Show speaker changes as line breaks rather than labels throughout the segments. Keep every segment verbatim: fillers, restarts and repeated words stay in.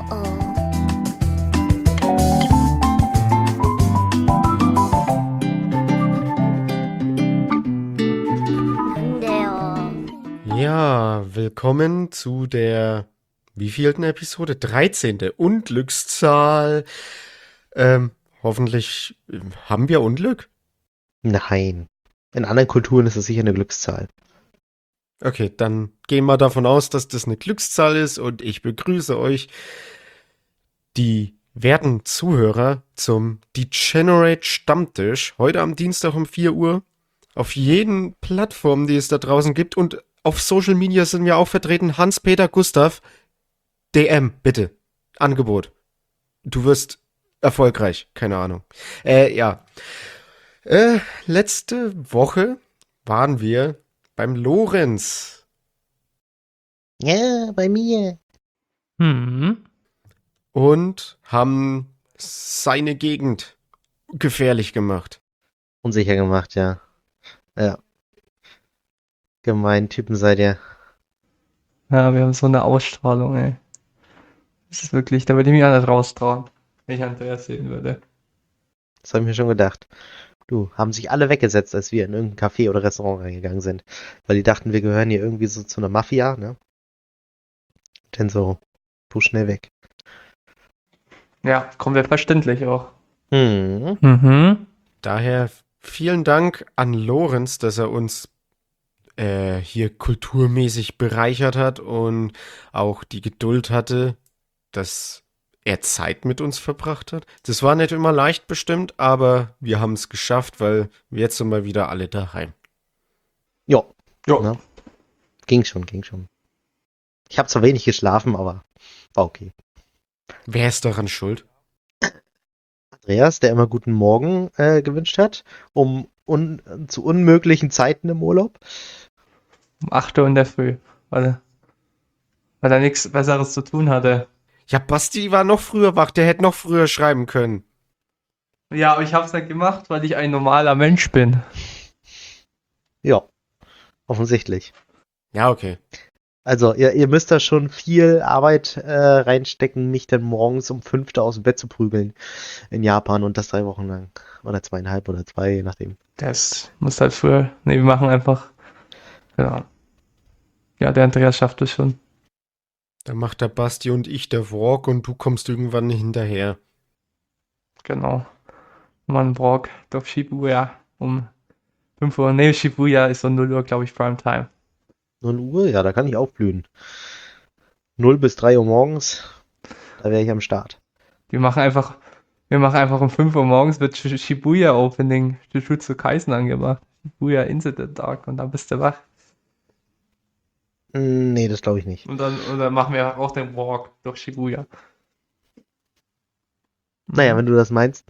Oh oh. 난데요.
Ja, willkommen zu der wievielten Episode? dreizehnte. Unglückszahl. Ähm, hoffentlich ähm, haben wir Unglück?
Nein. In anderen Kulturen ist es sicher eine Glückszahl.
Okay, dann gehen wir davon aus, dass das eine Glückszahl ist und ich begrüße euch, die werten Zuhörer, zum Degenerate Stammtisch. Heute am Dienstag um vier Uhr. Auf jeden Plattformen, die es da draußen gibt, und auf Social Media sind wir auch vertreten. Hans-Peter Gustav, D M, bitte. Angebot. Du wirst erfolgreich. Keine Ahnung. Äh, ja. Äh, letzte Woche waren wir beim Lorenz.
Ja, bei mir.
Hm.
Und haben seine Gegend gefährlich gemacht.
Unsicher gemacht, ja. Ja. Gemein Typen seid ihr.
Ja, wir haben so eine Ausstrahlung, ey. Das ist wirklich, da würde ich mich auch nicht raustrauen, wenn ich Andreas sehen würde.
Das habe ich mir schon gedacht. Du, haben sich alle weggesetzt, als wir in irgendein Café oder Restaurant reingegangen sind. Weil die dachten, wir gehören hier irgendwie so zu einer Mafia, ne? Denn so, puh, schnell weg.
Ja, komplett verständlich auch.
Hm.
Mhm.
Daher vielen Dank an Lorenz, dass er uns äh, hier kulturmäßig bereichert hat und auch die Geduld hatte, dass er Zeit mit uns verbracht hat. Das war nicht immer leicht bestimmt, aber wir haben es geschafft, weil jetzt sind wir wieder alle daheim.
Ja.
Jo.
Ne? Ging schon, ging schon. Ich habe zwar wenig geschlafen, aber war okay.
Wer ist daran schuld?
Andreas, der immer guten Morgen äh, gewünscht hat, um un zu unmöglichen Zeiten im Urlaub.
Um acht Uhr in der Früh, weil, weil er nichts Besseres zu tun hatte.
Ja, Basti war noch früher wach, der hätte noch früher schreiben können.
Ja, aber ich hab's nicht gemacht, weil ich ein normaler Mensch bin.
Ja, offensichtlich.
Ja, okay.
Also, ihr, ihr müsst da schon viel Arbeit äh, reinstecken, mich dann morgens um fünf da aus dem Bett zu prügeln in Japan und das drei Wochen lang. Oder zweieinhalb oder zwei, je nachdem.
Das muss halt früher. Nee, wir machen einfach. Ja. Ja, der Andreas schafft es schon.
Dann macht der Basti und ich der Walk und du kommst irgendwann hinterher.
Genau. Man Walk durch Shibuya um fünf Uhr. Nee, Shibuya ist so null Uhr, glaube ich, Primetime.
null Uhr, ja, da kann ich aufblühen. null bis drei Uhr morgens, da wäre ich am Start.
Wir machen einfach, wir machen einfach um fünf Uhr morgens wird Sh- Shibuya Opening Jujutsu Kaisen angemacht. Shibuya Incident Dark und dann bist du wach.
Mm, Nee, das glaube ich nicht.
Und dann, und dann machen wir auch den Walk durch Shibuya.
Naja, wenn du das meinst,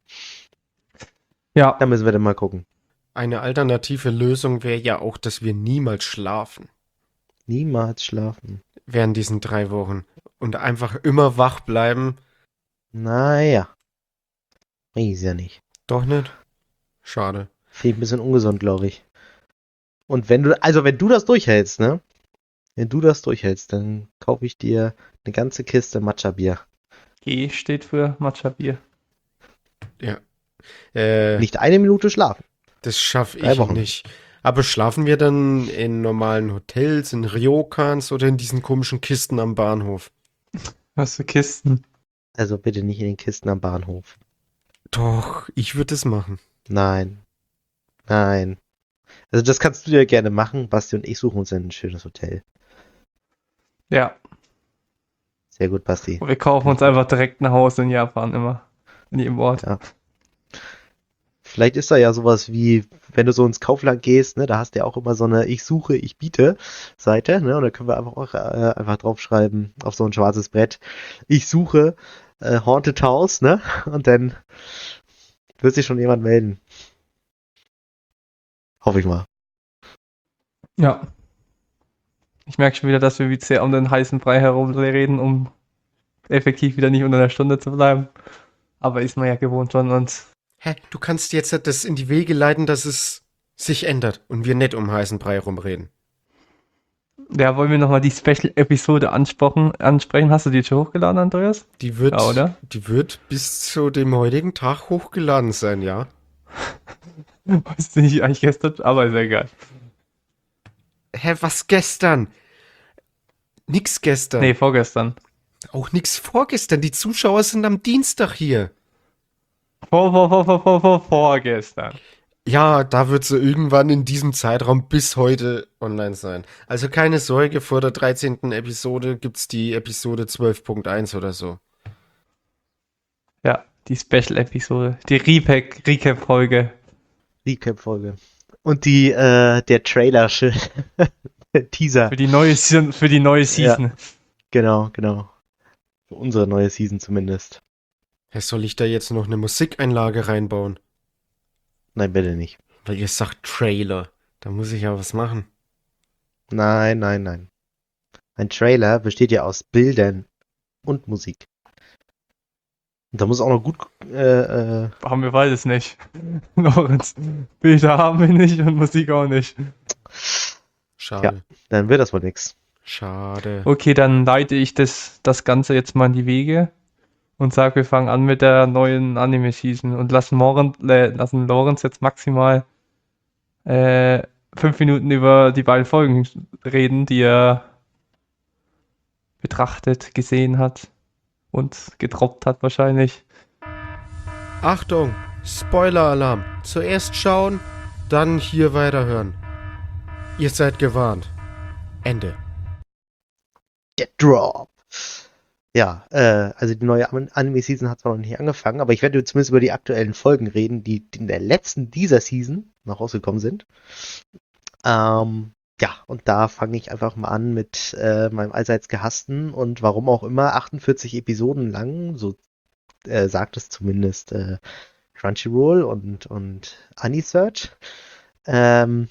Ja,
dann müssen wir dann mal gucken.
Eine alternative Lösung wäre ja auch, dass wir niemals schlafen
Niemals schlafen.
während diesen drei Wochen und einfach immer wach bleiben.
Naja. Ist ja nicht.
Doch nicht? Schade.
Finde ich ein bisschen ungesund, glaube ich. Und wenn du, also wenn du das durchhältst, ne? Wenn du das durchhältst, dann kaufe ich dir eine ganze Kiste Matcha-Bier.
G steht für Matcha Bier.
Äh,
Nicht eine Minute schlafen.
das schaffe
Drei
ich
Wochen.
nicht. Aber schlafen wir dann in normalen Hotels, in Ryokans oder in diesen komischen Kisten am Bahnhof?
Was für Kisten?
Also bitte nicht in den Kisten am Bahnhof.
Doch, ich würde es machen.
Nein. Nein. Also das kannst du ja gerne machen. Basti und ich suchen uns ein schönes Hotel.
Ja,
Sehr gut, Basti.
wir kaufen uns einfach direkt ein Haus in Japan immer. In jedem Ort.
Ja. Vielleicht ist da ja sowas wie, wenn du so ins Kaufland gehst, ne, da hast du ja auch immer so eine Ich suche, ich biete Seite, ne, und da können wir einfach auch äh, einfach draufschreiben auf so ein schwarzes Brett. Ich suche äh, Haunted House, ne, und dann wird sich schon jemand melden. Hoffe ich mal.
Ja. Ich merke schon wieder, dass wir wie sehr um den heißen Brei herumreden, um effektiv wieder nicht unter einer Stunde zu bleiben. Aber ist man ja gewohnt von uns.
Hä, du kannst jetzt das in die Wege leiten, dass es sich ändert und wir nicht um heißen Brei rumreden.
Ja, wollen wir nochmal die Special-Episode ansprechen? ansprechen? Hast du die jetzt schon hochgeladen, Andreas?
Die wird,
Ja, oder?
die wird bis zu dem heutigen Tag hochgeladen sein, ja.
Weiß nicht, eigentlich gestern, aber ist ja egal.
Hä, was gestern? Nix gestern.
Nee, vorgestern.
Auch nix vorgestern. Die Zuschauer sind am Dienstag hier.
Vor, vor, vor, vor, vor, vor, vorgestern.
Ja, da wird sie irgendwann in diesem Zeitraum bis heute online sein. Also keine Sorge, vor der dreizehnten Episode gibt's die Episode zwölf Punkt eins oder so.
Ja, die Special-Episode. Die Repack- Recap-Folge.
Recap-Folge. Und die, äh, der Trailer, Teaser.
Für die neue Season. Für die neue Season.
Genau, genau. Für unsere neue Season zumindest.
Ja, soll ich da jetzt noch eine Musikeinlage reinbauen?
Nein, bitte nicht.
Weil ihr sagt Trailer. Da muss ich ja was machen.
Nein, nein, nein. Ein Trailer besteht ja aus Bildern und Musik. Und da muss auch noch gut, äh, äh,
Haben wir beides nicht. Lorenz. Bilder haben wir nicht und Musik auch nicht.
Schade.
dann wird das wohl nix.
Schade.
Okay, dann leite ich das, das Ganze jetzt mal in die Wege und sage, wir fangen an mit der neuen Anime-Season und lassen, Moren, äh, lassen Lorenz jetzt maximal äh, fünf Minuten über die beiden Folgen reden, die er betrachtet, gesehen hat und gedroppt hat wahrscheinlich.
Achtung, Spoiler-Alarm. Zuerst schauen, dann hier weiterhören. Ihr seid gewarnt. Ende.
Der Drop. Ja, äh, also die neue An- Anime-Season hat zwar noch nicht angefangen, aber ich werde zumindest über die aktuellen Folgen reden, die in der letzten dieser Season noch rausgekommen sind. Ähm, ja, und da fange ich einfach mal an mit äh, meinem allseits gehassten und warum auch immer achtundvierzig Episoden lang, so äh, sagt es zumindest äh, Crunchyroll und, und Anisearch. Ähm,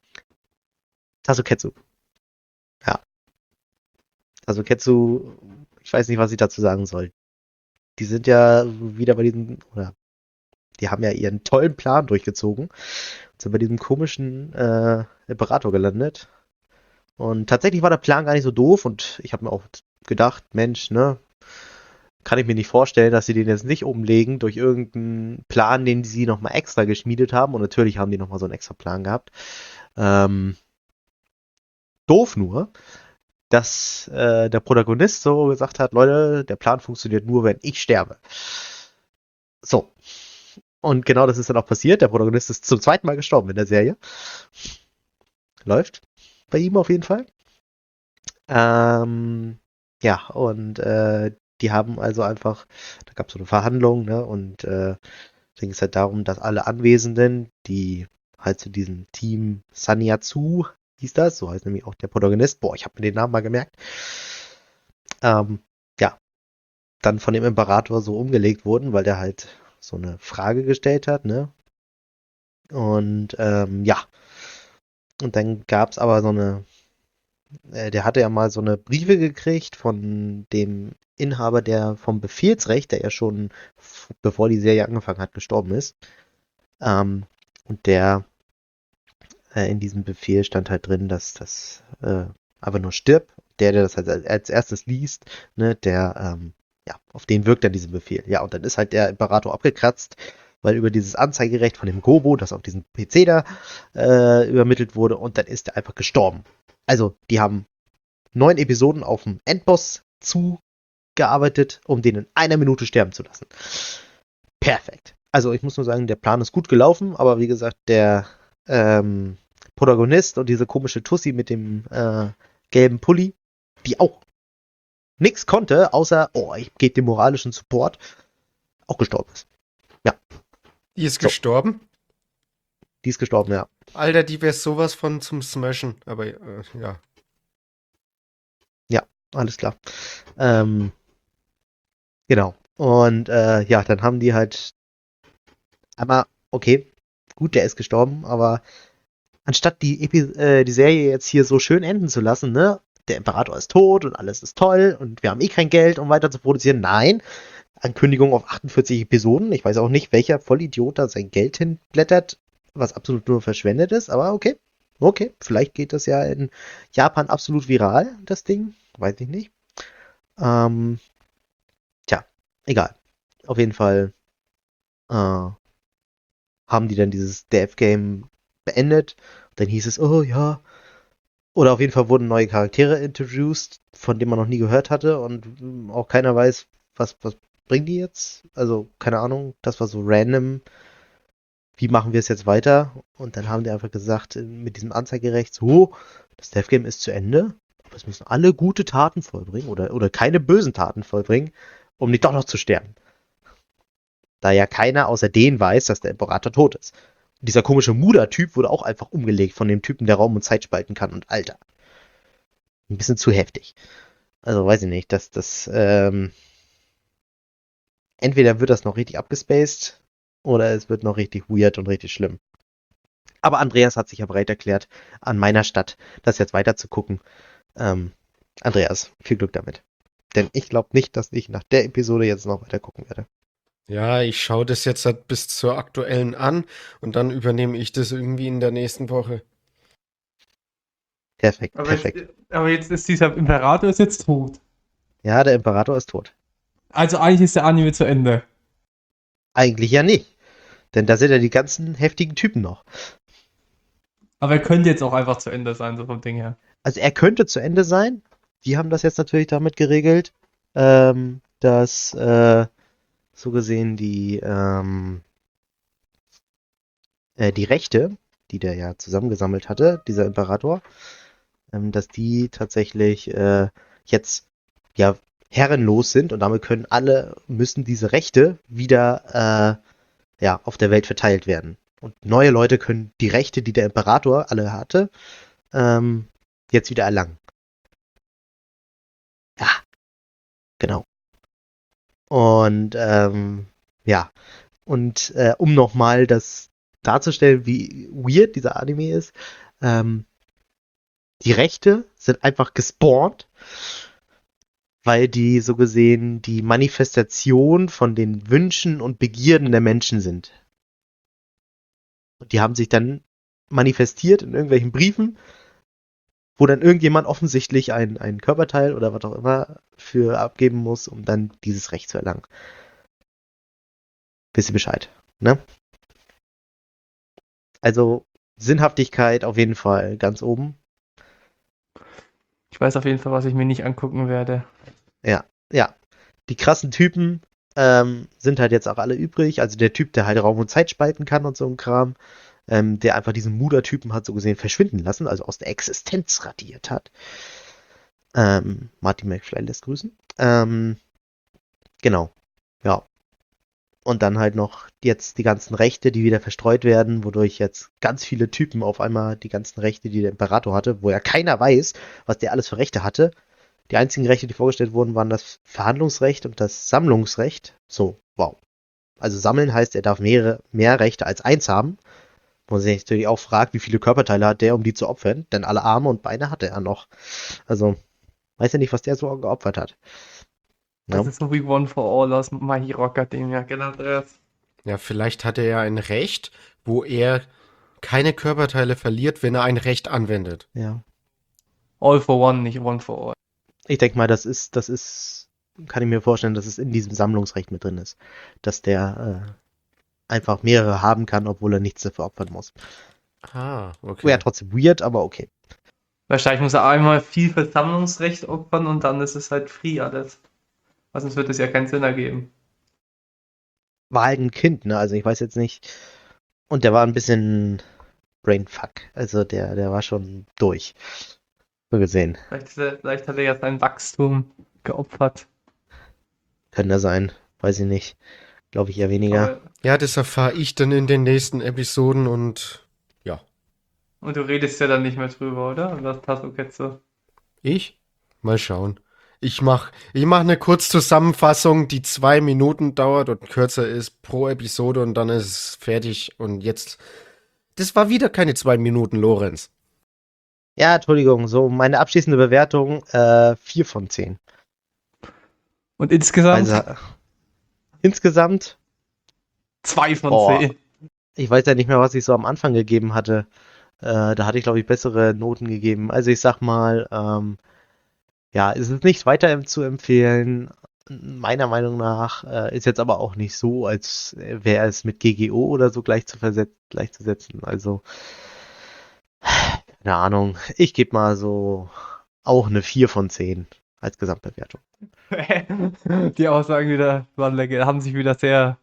Tasuketsu. Ja. Tasuketsu, ich weiß nicht, was ich dazu sagen soll. Die sind ja wieder bei diesem, oder die haben ja ihren tollen Plan durchgezogen und sind bei diesem komischen äh, Imperator gelandet. Und tatsächlich war der Plan gar nicht so doof und ich habe mir auch gedacht, Mensch, ne, kann ich mir nicht vorstellen, dass sie den jetzt nicht umlegen durch irgendeinen Plan, den sie nochmal extra geschmiedet haben. Und natürlich haben die nochmal so einen extra Plan gehabt. Ähm, doof nur, dass äh, der Protagonist so gesagt hat, Leute, der Plan funktioniert nur, wenn ich sterbe. So. Und genau das ist dann auch passiert. Der Protagonist ist zum zweiten Mal gestorben in der Serie. Läuft bei ihm auf jeden Fall. Ähm, ja, und äh, die haben also einfach, da gab es so eine Verhandlung, ne, und äh, da ging es halt darum, dass alle Anwesenden, die halt zu diesem Team Sanyazu hieß das, so heißt nämlich auch der Protagonist, boah, ich habe mir den Namen mal gemerkt, ähm, ja, dann von dem Imperator so umgelegt wurden, weil der halt so eine Frage gestellt hat, ne, und ähm, ja, und dann gab es aber so eine, äh, der hatte ja mal so eine Briefe gekriegt von dem Inhaber der vom Befehlsrecht, der ja schon f- bevor die Serie angefangen hat, gestorben ist. Ähm, und der äh, in diesem Befehl stand halt drin, dass das äh, aber nur stirbt. Der, der das als, als erstes liest, ne, der, ähm, ja, auf den wirkt dann dieser Befehl. Ja, und dann ist halt der Imperator abgekratzt, weil über dieses Anzeigerecht von dem Gobo, das auf diesen P C da äh, übermittelt wurde, und dann ist er einfach gestorben. Also, die haben neun Episoden auf dem Endboss zugearbeitet, um den in einer Minute sterben zu lassen. Perfekt. Also, ich muss nur sagen, der Plan ist gut gelaufen, aber wie gesagt, der ähm, Protagonist und diese komische Tussi mit dem äh, gelben Pulli, die auch nichts konnte, außer, oh, ich gebe dem moralischen Support, auch gestorben ist.
Die ist
So.
gestorben?
Die ist gestorben, ja.
Alter, die wäre sowas von zum Smashen. Aber äh, ja.
Alles klar. Ähm, genau. Und äh, ja, dann haben die halt einmal, okay, gut, der ist gestorben, aber anstatt die, Epi äh, die Serie jetzt hier so schön enden zu lassen, ne, der Imperator ist tot und alles ist toll und wir haben eh kein Geld, um weiter zu produzieren. Nein, Ankündigung auf achtundvierzig Episoden. Ich weiß auch nicht, welcher Vollidiot da sein Geld hinblättert, was absolut nur verschwendet ist, aber okay, Okay, vielleicht geht das ja in Japan absolut viral, das Ding. Weiß ich nicht. Ähm, tja, egal. Auf jeden Fall äh, haben die dann dieses Death-Game beendet. Dann hieß es, oh ja. Oder auf jeden Fall wurden neue Charaktere introduced, von denen man noch nie gehört hatte und mm, auch keiner weiß, was, was bringen die jetzt. Also, keine Ahnung, das war so random. Wie machen wir es jetzt weiter? Und dann haben die einfach gesagt, äh, mit diesem Anzeigerecht, so, das Death Game ist zu Ende, aber es müssen alle gute Taten vollbringen oder, oder keine bösen Taten vollbringen, um nicht doch noch zu sterben. Da ja keiner außer denen weiß, dass der Imperator tot ist. Und dieser komische Muda-Typ wurde auch einfach umgelegt von dem Typen, der Raum und Zeit spalten kann und Alter. Ein bisschen zu heftig. Also weiß ich nicht, dass das, ähm, entweder wird das noch richtig abgespaced oder es wird noch richtig weird und richtig schlimm. Aber Andreas hat sich ja bereit erklärt, an meiner Stadt das jetzt weiter zu gucken. Ähm, Andreas, viel Glück damit. Denn ich glaube nicht, dass ich nach der Episode jetzt noch weiter gucken werde.
Ja, ich schaue das jetzt halt bis zur aktuellen an und dann übernehme ich das irgendwie in der nächsten Woche.
Perfekt,
Aber
perfekt.
jetzt, aber jetzt ist dieser Imperator ist jetzt tot.
Ja, der Imperator ist tot.
Also eigentlich ist der Anime zu Ende.
Eigentlich ja nicht. Denn da sind ja die ganzen heftigen Typen noch.
Aber er könnte jetzt auch einfach zu Ende sein, so vom Ding her.
Also er könnte zu Ende sein. Die haben das jetzt natürlich damit geregelt, ähm, dass äh, so gesehen die ähm, äh, die Rechte, die der ja zusammengesammelt hatte, dieser Imperator, ähm, dass die tatsächlich äh, jetzt ja herrenlos sind und damit können alle, müssen diese Rechte wieder äh, ja, auf der Welt verteilt werden. Und neue Leute können die Rechte, die der Imperator alle hatte, ähm, jetzt wieder erlangen. Ja, genau. Und ähm, ja, und äh, um nochmal das darzustellen, wie weird dieser Anime ist, ähm, die Rechte sind einfach gespawnt, weil die so gesehen die Manifestation von den Wünschen und Begierden der Menschen sind. Und die haben sich dann manifestiert in irgendwelchen Briefen, wo dann irgendjemand offensichtlich ein, ein Körperteil oder was auch immer für abgeben muss, um dann dieses Recht zu erlangen. Wisst ihr Bescheid, ne? Also Sinnhaftigkeit auf jeden Fall ganz oben.
Ich weiß auf jeden Fall, was ich mir nicht angucken werde.
Ja, ja. Die krassen Typen ähm, sind halt jetzt auch alle übrig. Also der Typ, der halt Raum und Zeit spalten kann und so ein Kram, ähm, der einfach diesen Muda-Typen hat so gesehen verschwinden lassen, also aus der Existenz radiert hat. Ähm, Martin McFly lässt grüßen. Ähm, genau. Ja. Und dann halt noch jetzt die ganzen Rechte, die wieder verstreut werden, wodurch jetzt ganz viele Typen auf einmal die ganzen Rechte, die der Imperator hatte, wo ja keiner weiß, was der alles für Rechte hatte. Die einzigen Rechte, die vorgestellt wurden, waren das Verhandlungsrecht und das Sammlungsrecht. So, wow. Also sammeln heißt, er darf mehrere, mehr Rechte als eins haben. Wo man sich natürlich auch fragt, wie viele Körperteile hat der, um die zu opfern. Denn alle Arme und Beine hatte er noch. Also, weiß ja nicht, was der so geopfert hat. Ja.
Das ist so wie One for All aus My Hero Academia, gell, Andreas?
Ja, vielleicht hat er ja ein Recht, wo er keine Körperteile verliert, wenn er ein Recht anwendet.
Ja.
All for One, nicht One for All.
Ich denke mal, das ist, das ist, kann ich mir vorstellen, dass es in diesem Sammlungsrecht mit drin ist. Dass der äh, einfach mehrere haben kann, obwohl er nichts dafür opfern muss.
Ah, okay.
Wäre trotzdem weird, aber okay.
Wahrscheinlich muss er einmal viel Versammlungsrecht opfern und dann ist es halt free alles. Weil sonst wird es ja keinen Sinn ergeben.
War halt ein Kind, ne? Also ich weiß jetzt nicht. Und der war ein bisschen Brainfuck. Also der, der war schon durch. So gesehen.
Vielleicht, ist er, vielleicht hat er ja sein Wachstum geopfert.
Könnte sein. Weiß ich nicht. Glaube ich eher weniger.
Aber,
Ja, das erfahre ich dann in den nächsten Episoden und ja.
und du redest ja dann nicht mehr drüber, oder? Was Tasso-Ketze?
Ich? Mal schauen. Ich mach, ich mach eine Kurzzusammenfassung, die zwei Minuten dauert und kürzer ist pro Episode und dann ist es fertig. Und jetzt, das war wieder keine zwei Minuten, Lorenz.
Ja, Entschuldigung. So, meine abschließende Bewertung, äh, vier von zehn.
Und insgesamt
Also, insgesamt,
zwei von
Boah.
zehn.
ich weiß ja nicht mehr, was ich so am Anfang gegeben hatte. Äh, da hatte ich, glaube ich, bessere Noten gegeben. Also ich sag mal, ähm, ja, es ist nicht weiter zu empfehlen. Meiner Meinung nach äh, ist jetzt aber auch nicht so, als wäre es mit G G O oder so gleich zu verset gleichzusetzen. Also, keine Ahnung. Ich gebe mal so auch eine vier von zehn als Gesamtbewertung.
Die Aussagen wieder waren lecker, haben sich wieder sehr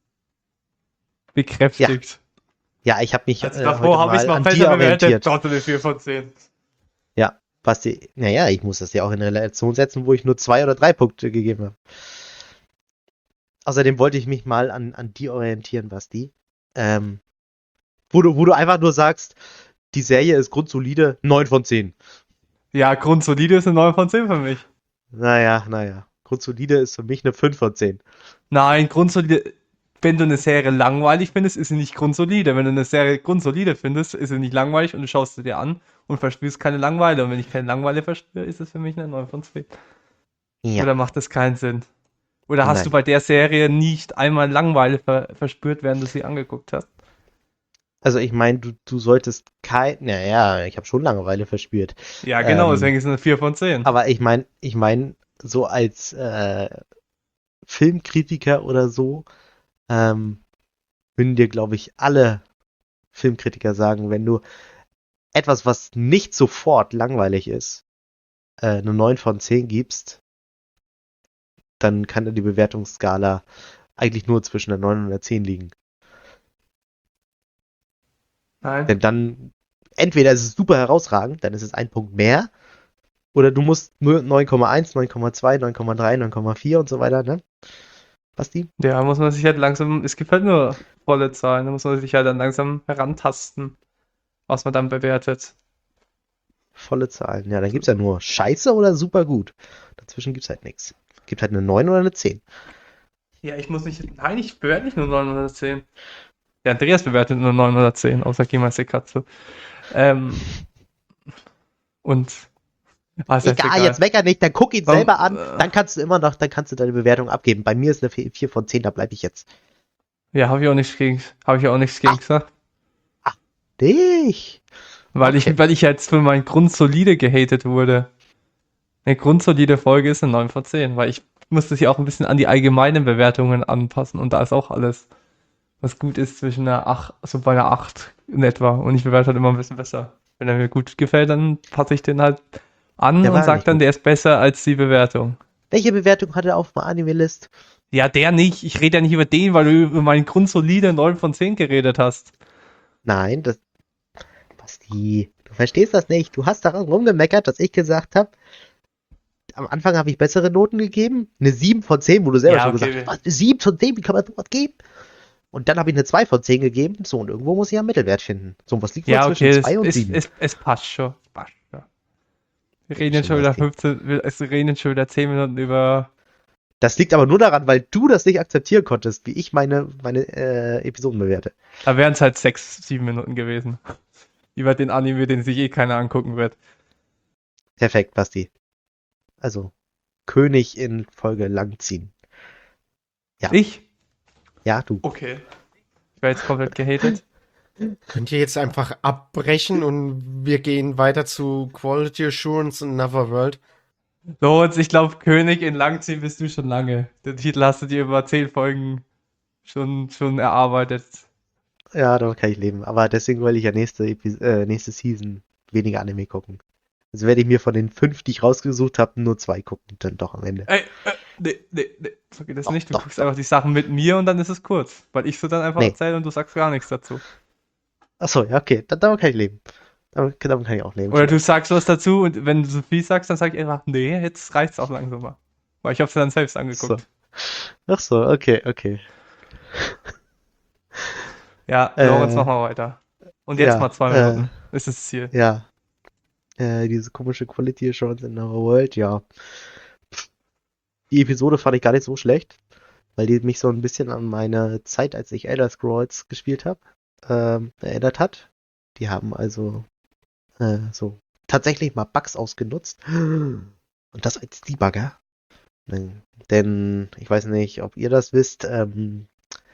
bekräftigt.
Ja, ich habe mich
Also
äh,
davor
heute
habe ich es
mal
mal
an
besser
dir
bewertet,
orientiert.
trotzdem eine vier von zehn.
Ja, Basti, naja, ich muss das ja auch in Relation setzen, wo ich nur zwei oder drei Punkte gegeben habe. Außerdem wollte ich mich mal an, an dir orientieren, Basti. Ähm, wo du, wo du einfach nur sagst, die Serie ist grundsolide, neun von zehn.
Ja, grundsolide ist eine neun von zehn für mich.
Naja, naja. Grundsolide ist für mich eine fünf von zehn.
Nein, grundsolide, wenn du eine Serie langweilig findest, ist sie nicht grundsolide. Wenn du eine Serie grundsolide findest, ist sie nicht langweilig und du schaust sie dir an und verspürst keine Langeweile. Und wenn ich keine Langeweile verspüre, ist es für mich eine neun von zehn.
Ja,
Oder macht das keinen Sinn? Oder hast
Nein.
du bei der Serie nicht einmal Langeweile ver verspürt, während du sie angeguckt hast?
also ich meine, du, du solltest kein, naja, ich habe schon Langeweile verspürt.
Ja, genau,
Ähm,
deswegen ist es eine vier von zehn.
Aber ich meine, ich meine, so als äh, Filmkritiker oder so, ähm, würden dir, glaube ich, alle Filmkritiker sagen, wenn du etwas, was nicht sofort langweilig ist, äh, eine neun von zehn gibst, dann kann da die Bewertungsskala eigentlich nur zwischen der neun und der zehn liegen.
Nein.
Denn dann, entweder ist es super herausragend, dann ist es ein Punkt mehr, oder du musst nur neun Komma eins, neun Komma zwei, neun Komma drei, neun Komma vier und so weiter, ne? Basti?
Ja, muss man sich halt langsam, es gibt halt nur volle Zahlen, da muss man sich halt dann langsam herantasten, was man dann bewertet.
Volle Zahlen. Ja, dann gibt's ja nur scheiße oder super gut. Dazwischen gibt's halt nichts. Gibt halt eine neun oder eine zehn.
Ja, ich muss nicht, nein, ich bewerte nicht nur neun oder zehn. Der Andreas bewertet nur neun oder zehn, außer Gemeister Katze. Ähm, und, ah, ist jetzt
Egal,
egal.
jetzt mecker nicht, dann guck ihn
Warum-
selber an,
äh.
dann kannst du immer noch, dann kannst du deine Bewertung abgeben. Bei mir ist eine vier von zehn, da bleibe ich jetzt.
Ja, habe ich auch nichts gegen, habe ich auch nichts gegen gesagt.
Dich!
Weil
Okay.
ich, weil ich jetzt für mein Grundsolide gehatet wurde. Eine grundsolide Folge ist eine neun von zehn, weil ich musste sich auch ein bisschen an die allgemeinen Bewertungen anpassen und da ist auch alles, was gut ist, zwischen einer acht, so bei einer acht in etwa. Und ich bewerte halt immer ein bisschen besser. Wenn er mir gut gefällt, dann passe ich den halt an
Der war
und sage
nicht
dann,
gut.
der ist besser als die Bewertung.
Welche Bewertung hat er auf dem Anime-List?
Ja, der nicht. Ich rede ja nicht über den, weil du über meinen grundsolide neun von zehn geredet hast.
Nein, das. Basti, du verstehst das nicht. Du hast daran rumgemeckert, dass ich gesagt habe, am Anfang habe ich bessere Noten gegeben. Eine sieben von zehn, wo du selber
Ja,
schon
okay.
gesagt hast, was, eine sieben von zehn, wie kann man sowas geben? Und dann habe ich eine zwei von zehn gegeben. So, und irgendwo muss ich ja einen Mittelwert finden. So, und was liegt wohl
Ja,
zwischen
okay, es,
zwei und
es,
sieben?
es, es passt schon. Es passt schon. Wir reden jetzt schon
Schon
wieder
was
fünfzehn, wir es reden jetzt schon wieder zehn Minuten über.
Das liegt aber nur daran, weil du das nicht akzeptieren konntest, wie ich meine, meine äh, Episoden bewerte.
Da wären es halt sechs, sieben Minuten gewesen. Über den Anime, den sich eh keiner angucken wird.
Perfekt, Basti. Also, König in Folge langziehen. Ja.
Ich?
Ja, du.
Okay. Ich werde jetzt komplett gehatet.
Könnt ihr jetzt einfach abbrechen und wir gehen weiter zu Quality Assurance in Anotherworld?
Lorenz, ich glaube, König in Langziehen bist du schon lange. Den Titel hast du dir über zehn Folgen schon, schon erarbeitet.
Ja, damit kann ich leben. Aber deswegen will ich ja nächste, Epi- äh, nächste Season weniger Anime gucken. Also werde ich mir von den fünf, die ich rausgesucht habe, nur zwei gucken, dann doch am Ende.
Ey, äh, nee, nee, nee, so geht das
Doch,
nicht. Du
doch,
guckst
doch.
einfach die Sachen mit mir und dann ist es kurz. Weil ich so dann einfach
Nee.
erzähle und du sagst gar nichts dazu.
Achso, ja, okay. Da, damit kann ich leben. Damit, damit kann ich auch leben.
Oder du sagst was dazu und wenn du so viel sagst, dann sag ich einfach, nee, jetzt reicht's auch langsam mal. Weil ich hab's dann selbst angeguckt.
Ach so, okay, okay.
Ja,
Äh,
Lorenz, mach mal weiter. Und jetzt
ja,
mal zwei
äh,
Minuten. Ist das Ziel.
Ja. Äh, diese komische Quality Assurance in our World, ja. Die Episode fand ich gar nicht so schlecht, weil die mich so ein bisschen an meine Zeit, als ich Elder Scrolls gespielt habe, ähm, erinnert hat. Die haben also äh, so tatsächlich mal Bugs ausgenutzt. Und das als Debugger. Denn, denn ich weiß nicht, ob ihr das wisst, ähm,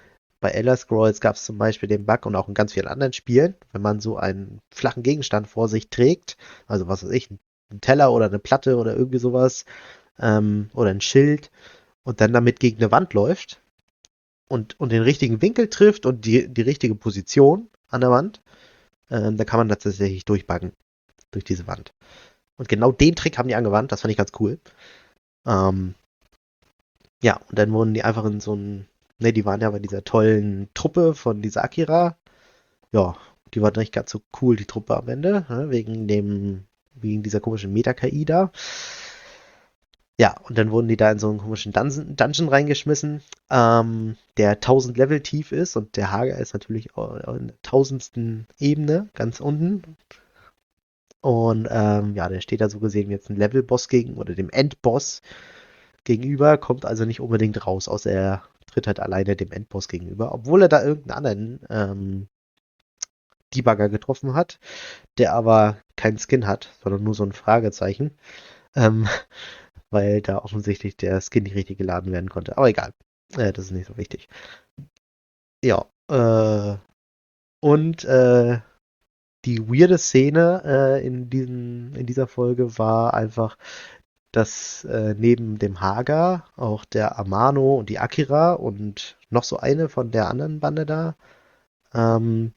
bei Elder Scrolls gab es zum Beispiel den Bug und auch in ganz vielen anderen Spielen, wenn man so einen flachen Gegenstand vor sich trägt, also was weiß ich, ein Teller oder eine Platte oder irgendwie sowas, ähm, oder ein Schild und dann damit gegen eine Wand läuft und, und den richtigen Winkel trifft und die, die richtige Position an der Wand, ähm, da kann man tatsächlich durchbuggen durch diese Wand. Und genau den Trick haben die angewandt, das fand ich ganz cool. Ähm, ja, und dann wurden die einfach in so ein, ne, die waren ja bei dieser tollen Truppe von dieser Akira. Ja, die war nicht ganz so cool, die Truppe am Ende, ne, wegen dem, wegen dieser komischen Meta-K I da. Ja, und dann wurden die da in so einen komischen Dungeon, Dungeon reingeschmissen, ähm, der tausend Level tief ist und der Hager ist natürlich auch in der tausendsten Ebene, ganz unten. Und ähm, ja, der steht da so gesehen jetzt ein Level-Boss gegen oder dem Endboss gegenüber, kommt also nicht unbedingt raus, außer er tritt halt alleine dem Endboss gegenüber, obwohl er da irgendeinen anderen ähm, Debugger getroffen hat, der aber keinen Skin hat, sondern nur so ein Fragezeichen, ähm, weil da offensichtlich der Skin nicht richtig geladen werden konnte. Aber egal, äh, das ist nicht so wichtig. Ja, äh, und äh, die weirde Szene äh, in, diesen, in dieser Folge war einfach, dass äh, neben dem Hager auch der Amano und die Akira und noch so eine von der anderen Bande da ähm,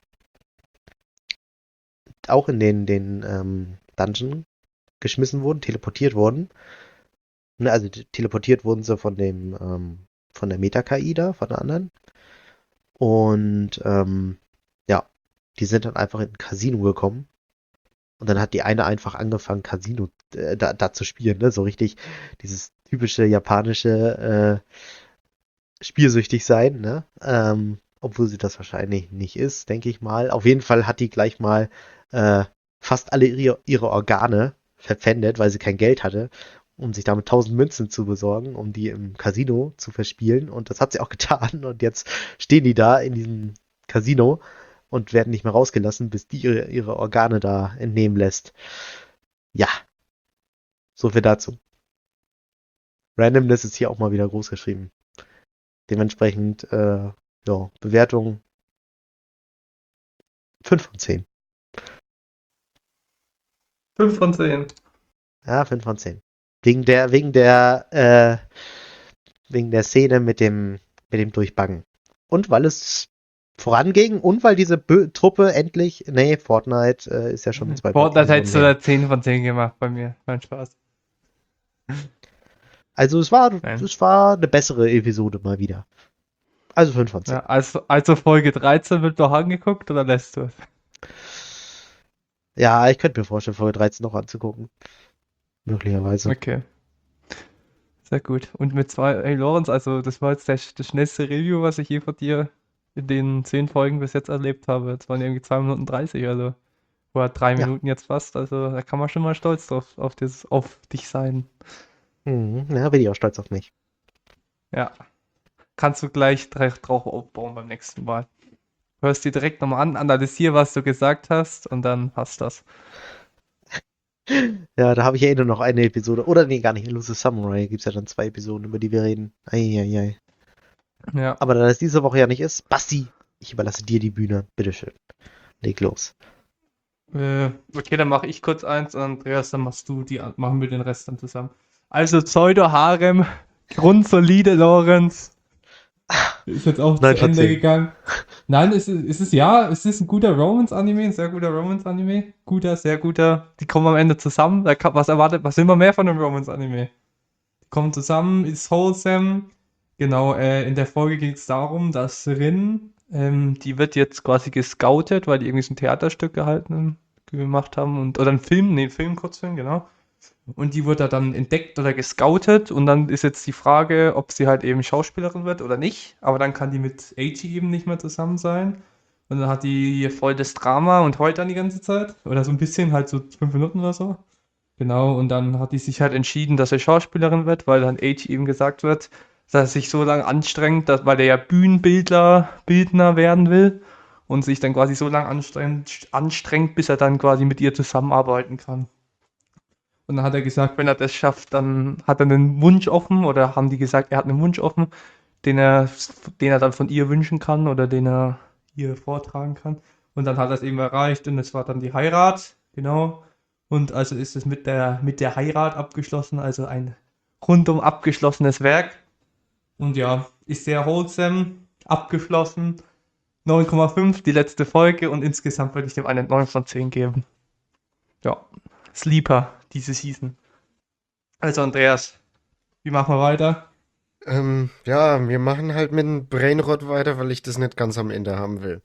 auch in den, den ähm, Dungeon geschmissen wurden, teleportiert wurden. Ne, also t- teleportiert wurden sie von dem ähm, von der Meta-K I da, von der anderen. Und ähm, ja, die sind dann einfach in ein Casino gekommen. Und dann hat die eine einfach angefangen, Casino äh, da, da zu spielen, ne? So richtig dieses typische japanische äh, spielsüchtig sein, ne? Ähm, obwohl sie das wahrscheinlich nicht ist, denke ich mal. Auf jeden Fall hat die gleich mal äh, fast alle ihre, ihre Organe verpfändet, weil sie kein Geld hatte, um sich damit tausend Münzen zu besorgen, um die im Casino zu verspielen. Und das hat sie auch getan. Und jetzt stehen die da in diesem Casino und werden nicht mehr rausgelassen, bis die ihre, ihre Organe da entnehmen lässt. Ja, so viel dazu. Randomness ist hier auch mal wieder groß geschrieben. Dementsprechend, äh, ja, Bewertung fünf von zehn.
fünf von zehn.
Ja, fünf von zehn. Wegen der, wegen der, äh, wegen der Szene mit dem, mit dem Durchbaggen. Und weil es voranging und weil diese Bö Truppe endlich, nee, Fortnite äh, ist ja schon zwei
Fortnite hättest du
her.
da zehn von zehn gemacht bei mir. Mein Spaß.
Also es war,
Nein.
es war eine bessere Episode mal wieder. Also fünf von zehn.
Ja, also, also Folge dreizehn wird noch angeguckt oder lässt du es?
Ja, ich könnte mir vorstellen, Folge dreizehn noch anzugucken. Möglicherweise.
Okay. Sehr gut. Und mit zwei, ey Lorenz, also das war jetzt der, das schnellste Review, was ich je von dir in den zehn Folgen bis jetzt erlebt habe. Es waren irgendwie zwei Minuten dreißig, also oder drei
Ja.
Minuten jetzt fast. Also da kann man schon mal stolz drauf, auf, das, auf dich sein.
Mhm, ja, bin ich auch stolz auf mich.
Ja. Kannst du gleich dra- drauf aufbauen beim nächsten Mal. Hörst dir direkt nochmal an, analysier, was du gesagt hast und dann passt das.
Ja, da habe ich ja eh nur noch eine Episode. Oder nee, gar nicht. Elusive Samurai gibt es ja dann zwei Episoden, über die wir reden. Eieiei.
Ja.
Aber da das diese Woche ja nicht ist, Basti, ich überlasse dir die Bühne. Bitteschön. Leg los.
Äh, okay, dann mache ich kurz eins und Andreas, dann machst du die, machen wir den Rest dann zusammen. Also Pseudo-Harem, grundsolide Lorenz. Ist jetzt auch zu
neun von
Ende
zehn.
gegangen. Nein, es ist, es ist ja, es ist ein guter Romance-Anime, ein sehr guter Romance-Anime. Guter, sehr guter. Die kommen am Ende zusammen. Da kann, was erwartet, was will man mehr von einem Romance-Anime? Die kommen zusammen, ist wholesome. Genau, äh, in der Folge geht es darum, dass Rin, ähm, die wird jetzt quasi gescoutet, weil die irgendwie so ein Theaterstück gehalten, gemacht haben und, oder ein Film, nee, Film, Kurzfilm, genau. Und die wird da dann entdeckt oder gescoutet und dann ist jetzt die Frage, ob sie halt eben Schauspielerin wird oder nicht. Aber dann kann die mit Eiji eben nicht mehr zusammen sein. Und dann hat die hier voll das Drama und heult dann die ganze Zeit. Oder so ein bisschen, halt so fünf Minuten oder so. Genau, und dann hat die sich halt entschieden, dass sie Schauspielerin wird, weil dann Eiji eben gesagt wird, dass er sich so lange anstrengt, dass, weil er ja Bühnenbildler, Bildner werden will. Und sich dann quasi so lange anstrengt, anstrengt, bis er dann quasi mit ihr zusammenarbeiten kann. Und dann hat er gesagt, wenn er das schafft, dann hat er einen Wunsch offen, oder haben die gesagt, er hat einen Wunsch offen, den er, den er dann von ihr wünschen kann oder den er ihr vortragen kann. Und dann hat er es eben erreicht und es war dann die Heirat, genau. Und also ist es mit der, mit der Heirat abgeschlossen, also ein rundum abgeschlossenes Werk. Und ja, ist sehr wholesome, abgeschlossen. neun Komma fünf, die letzte Folge und insgesamt würde ich dem eine neun von zehn geben. Ja, Sleeper diese Season. Also Andreas, wie machen wir weiter?
Ähm, ja, wir machen halt mit dem Brainrot weiter, weil ich das nicht ganz am Ende haben will.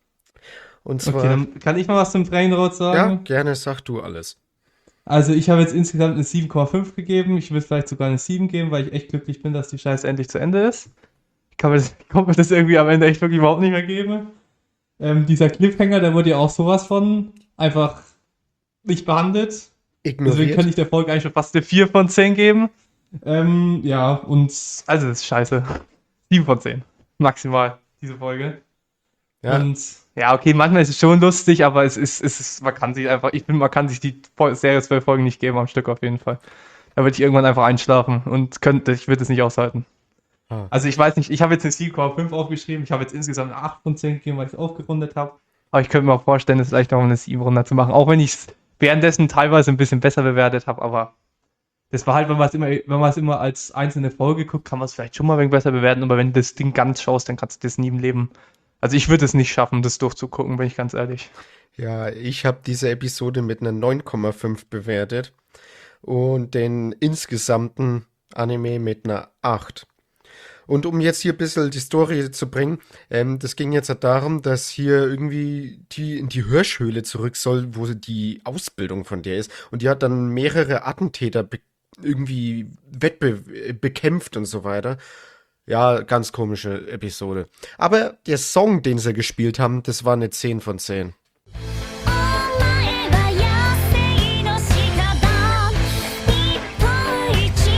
Und
Okay,
zwar,
dann kann ich mal was zum Brainrot
ja,
sagen.
gerne sag du alles.
Also ich habe jetzt insgesamt eine sieben Komma fünf gegeben. Ich würde vielleicht sogar eine sieben geben, weil ich echt glücklich bin, dass die Scheiße endlich zu Ende ist. Ich kann mir das, ich konnte mir das irgendwie am Ende echt wirklich überhaupt nicht mehr geben. Ähm, dieser Cliffhanger, der wurde ja auch sowas von einfach nicht behandelt. Deswegen
Ignoriert.
könnte ich der Folge eigentlich schon fast eine vier von zehn geben. Ähm, ja, und also das ist scheiße. sieben von zehn. Maximal, diese Folge.
Ja,
Und ja, okay, manchmal ist es schon lustig, aber es ist, es ist, man kann sich einfach, ich finde, man kann sich die Fol- Serie zwölf Folgen nicht geben am Stück auf jeden Fall. Da würde ich irgendwann einfach einschlafen und könnte, ich würde es nicht aushalten.
ah,
Also ich weiß nicht, ich habe jetzt eine sieben Komma fünf aufgeschrieben, ich habe jetzt insgesamt eine acht von zehn gegeben, weil ich es aufgerundet habe. Aber ich könnte mir auch vorstellen, es vielleicht noch eine sieben runter zu machen, auch wenn ich es währenddessen teilweise ein bisschen besser bewertet habe, aber das war halt, wenn man es immer, wenn man es immer als einzelne Folge guckt, kann man es vielleicht schon mal ein wenig besser bewerten, aber wenn du das Ding ganz schaust, dann kannst du das nie im Leben. Also ich würde es nicht schaffen, das durchzugucken, bin ich ganz ehrlich.
ja, ich habe diese Episode mit einer neun Komma fünf bewertet und den insgesamten Anime mit einer acht. Und um jetzt hier ein bisschen die Story zu bringen, ähm, das ging jetzt halt darum, dass hier irgendwie die in die Hirschhöhle zurück soll, wo die Ausbildung von der ist. Und die hat dann mehrere Attentäter be irgendwie wettbe bekämpft und so weiter. Ja, ganz komische Episode. Aber der Song, den sie gespielt haben, das war eine zehn von zehn.
お前は野生の鹿だ日本一